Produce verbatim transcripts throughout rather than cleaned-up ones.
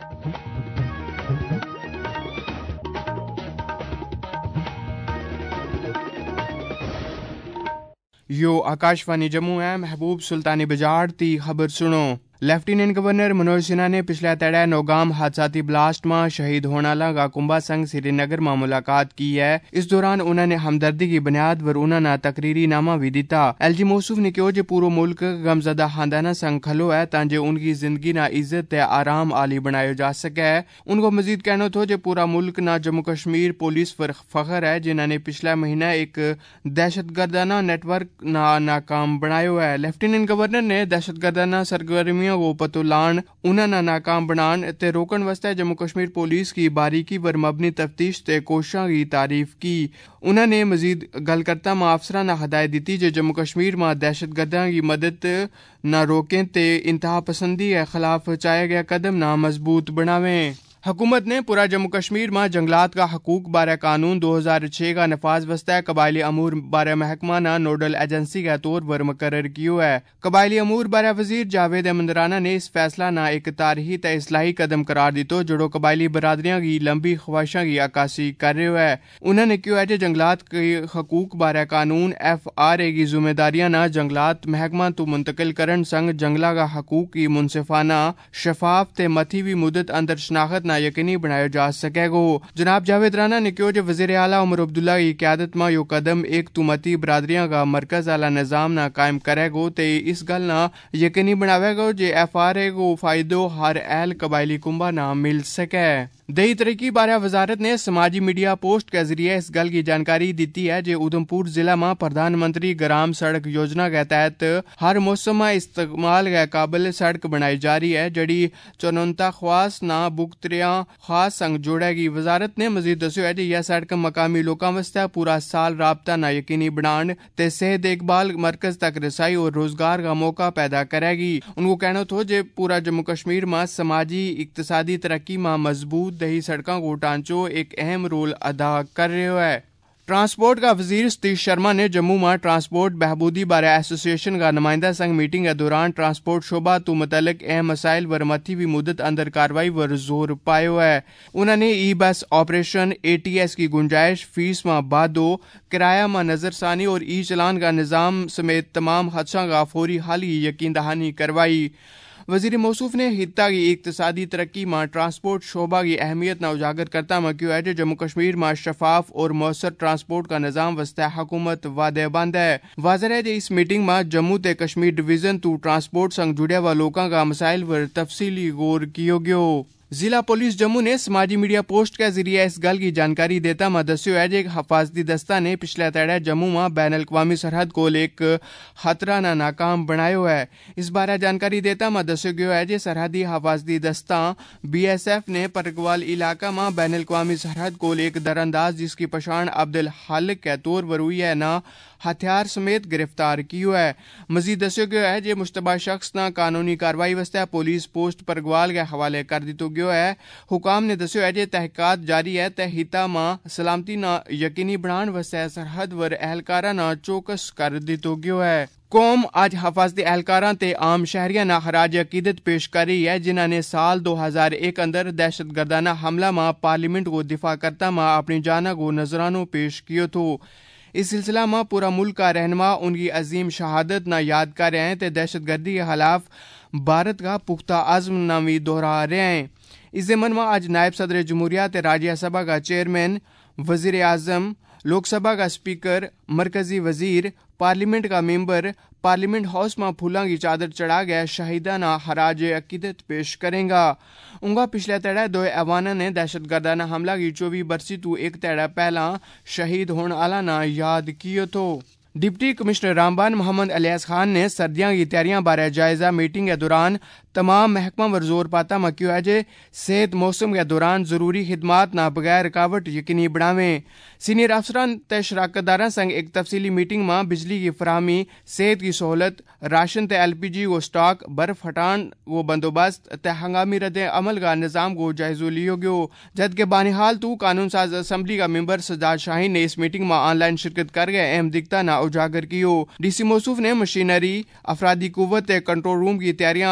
यो आकाशवाणी जम्मू है। महबूब सुल्तानी बजाड़ ती खबर सुनो। लेफ्टिनेंट गवर्नर मनोज सिन्हा ने पिछले तड़े नौगाम हादसाती ब्लास्ट में शहीद होने वाला गाकुंबा संघ श्रीनगर में मुलाकात की है। इस दौरान उन्होंने हमदर्दी की बुनियाद पर उन्होंने तकरीरी नामा भी दिता। एलजी मौसूफ ने कहो जे पूरा मुल्क गमजदा खानदाना संग खलो है तांजे उनकी जिंदगी ना इज्जत ते आराम आली बनाया जा सके। उनको मजीद कहना था जे पूरा मुल्क ना जम्मू कश्मीर पुलिस पर फखर है जिन्होंने पिछले महीने एक दहशतगर्दाना नेटवर्क ना नाकाम बनाया है। लेफ्टिनेंट गवर्नर ने दहशतगर्दाना सरगर्मियों को पतो लान उन्हें नाकाम बनान ते रोकन वास्ते जम्मू कश्मीर पुलिस की बारीकी पर मबनी तफ्तीश ते कोशिशों की तारीफ की। उन्होंने मजीद गल करता में अफसरां ने हदायत दी जे जम्मू कश्मीर में दहशतगर्दां की मदद न रोकें ते इंतहा पसंदी के खिलाफ चाहे गया कदम ना मजबूत बनावें। हुकूमत ने पूरा जम्मू कश्मीर में जंगलात का हकूक बारे कानून दो हजार छह का नफाज वस्ता कबायली अमूर बारे महकमा ना नोडल एजेंसी के तौर पर मुकर्रर किया है। कबायली अमूर बारे वजीर जावेद अहमद ने इस फैसला ना एक तारीखी ते इस्लाही कदम करार दितो जड़ो कबायली बरादरियों की लंबी ख्वाहिशों की अक्कासी कर रहे है। उन्होंने कहा है जंगलात के हकूक बारे कानून एफ आर ए की जिम्मेदारियां ना जंगलात महकमा तो मुंतकिल करन संग जंगला का हकूक की मुनसिफाना शफाफ ते मथी भी मुद्दत अंदर शनाख्त ना यकीनी बनाया जा सकेगो। जनाब जावेद राना ने कहा जे वजीर आला उमर अब्दुल्ला की क्यादत में यो कदम एक तुमती बरादरियां का मरकज आला निजाम ना कायम करेगो ते इस गल ना यकीनी बनावेगो जे एफ आर ए को फायदो हर एहल कबायली कुंबा ना मिल सके। दही तरक्की बारे वजारत ने समाजी मीडिया पोस्ट के जरिए इस गल की जानकारी दी है जे उधमपुर जिला में प्रधानमंत्री ग्राम सड़क योजना के तहत हर मौसम में इस्तेमाल के काबिल सड़क बनाई जा रही है जड़ी चुनौता ख्वास ना बुगतरिया खास संग जोड़ेगी। वजारत ने मजीद दस्यो है यह सड़क मकामी लोगों वास्ते पूरा साल राबता ना यकीनी बनाने ते सेहत देखभाल मरकज तक रसाई और रोजगार का मौका पैदा करेगी। उनको कहना था जे पूरा जम्मू कश्मीर में समाजी इक्तसादी तरक्की में मजबूत दही सड़कों को ढांचो एक अहम रोल अदा कर रहे है। ट्रांसपोर्ट का वजीर सतीश शर्मा ने जम्मू में ट्रांसपोर्ट बहबूदी बारे एसोसिएशन का नुमाइंदा संग मीटिंग के दौरान ट्रांसपोर्ट शोबा तो मुतल्लिक अहम मसाइल वर मथी भी मुद्दत अंदर कार्रवाई वर जोर पायो है। उन्होंने ई बस ऑपरेशन ए टी एस की गुंजाइश फीस में बादो किराया में नजरसानी और ई चलान का निज़ाम समेत तमाम हादसों का फौरी हल की यकीन दहानी करवाई। वजीर मौसूफ ने हित्ता की इक्तसादी तरक्की में ट्रांसपोर्ट शोबा की अहमियत न उजागर करता में क्यों है जम्मू कश्मीर में शफाफ और मौसर ट्रांसपोर्ट का निज़ाम वस्ता हुकूमत वादेबंद है। वाज़ेह है इस मीटिंग में जम्मू ते कश्मीर डिवीजन तो ट्रांसपोर्ट संग जुड़े हुए लोगों का मसाइल पर तफसीली गौर किया गया। जिला पुलिस जम्मू ने समाजी मीडिया पोस्ट के जरिए इस गल की जानकारी देता में दस्यो है जे हफाजती दस्ता ने पिछले तड़े जम्मू में बैन अल-अक़वामी सरहद को एक खतरा ना नाकाम बनाया है। इस बारे जानकारी देता में दस्यो गयो है जे सरहदी हफाजती दस्ता बी एस एफ ने परगवाल इलाका में बैन अल-अक़वामी सरहद को एक दरअंदाज जिसकी पछाण अब्दुल हालिक के तौर पर हुई है ना हथियार समेत गिरफ्तार किया है। मजीद दस्यो गयो है जे मुश्तबा शख्स ना कानूनी कार्रवाई वास्ते पुलिस पोस्ट परगवाल के हवाले कर दितो गयो है। हुकाम ने दस्यो है जे तहकीकात जारी है ते हिता में सलामती ना यकीनी बनाने वास्ते सरहद वर एहलकारा ना चौकस कर दितो गयो है। कौम आज हफाजती एहलकारां ते आम शहरियां ना खराज अकीदत पेश कर रही है जिन्होंने साल दो हजार एक अंदर दहशतगर्दाना हमला में पार्लियामेंट को दिफा करता में अपनी जाना को नजरानो पेश किया तो इस सिलसिला में पूरा मुल्क का रहनुमा उनकी अजीम शहादत ना याद कर रहे हैं ते दहशतगर्दी के खिलाफ भारत का पुख्ता अज़्म ना भी दोहरा रहे हैं। इस ज़मन में आज नायब सदर जमहूरिया ते राज्यसभा का चेयरमैन, वजीर आजम, लोकसभा का स्पीकर, मरकजी वजीर, पार्लियामेंट का मेंबर पार्लियामेंट हाउस में फूलों की चादर चढ़ा गया शहीदाना खराज अकीदत पेश करेगा। उनका पिछले तड़ा दो अवाना ने दहशतगर्दाना हमला की चौबीस बरसी तो एक तड़ा पहला शहीद होने वाला ना याद किया तो। डिप्टी कमिश्नर रामबान मोहम्मद अलियास खान ने सर्दियों की तैयारियां बारे जायजा मीटिंग के दौरान तमाम महकमा पर जोर पाता मक्यू है जे सेहत मौसम के दौरान जरूरी खिदमात ना बगैर रुकावट यकीनी बनावें। सीनियर अफसरान ते शराकतदारां संग एक तफसीली मीटिंग में बिजली की फराहमी, सेहत की सहूलत, राशन ते एल पी जी को स्टॉक, बर्फ हटान को बंदोबस्त ते हंगामी रद्द अमल का निज़ाम को जायजो लियो गयो। जबकि बानिहाल तो कानून साज असम्बली का मेंबर सज्जाद शाहीन ने इस मीटिंग में ऑनलाइन शिरकत कर गए अहम दिक्कत ना उजागर कियो। डी सी मौसूफ ने मशीनरी, अफरादी कुव्वत कंट्रोल रूम की तैयारियां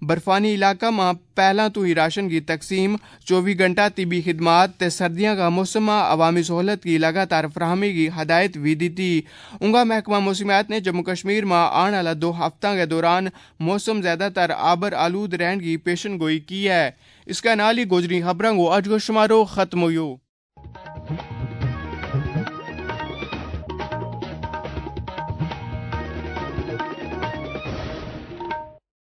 برفانی علاقہ میں پہلا تو ہی راشن کی تقسیم، چوبیس گھنٹہ طبی خدمات تے سردیاں کا موسم عوامی سہولت کی لگاتار فراہمی کی ہدایت بھی دی تھی۔ انگا محکمہ موسمیات نے جموں کشمیر میں آنے والا دو ہفتہ کے دوران موسم زیادہ تر آبر آلود رہن کی پیشن گوئی کی ہے۔ اس کا نال ہی گزری خبروں کو اج کو شمارو ختم ہوئیو۔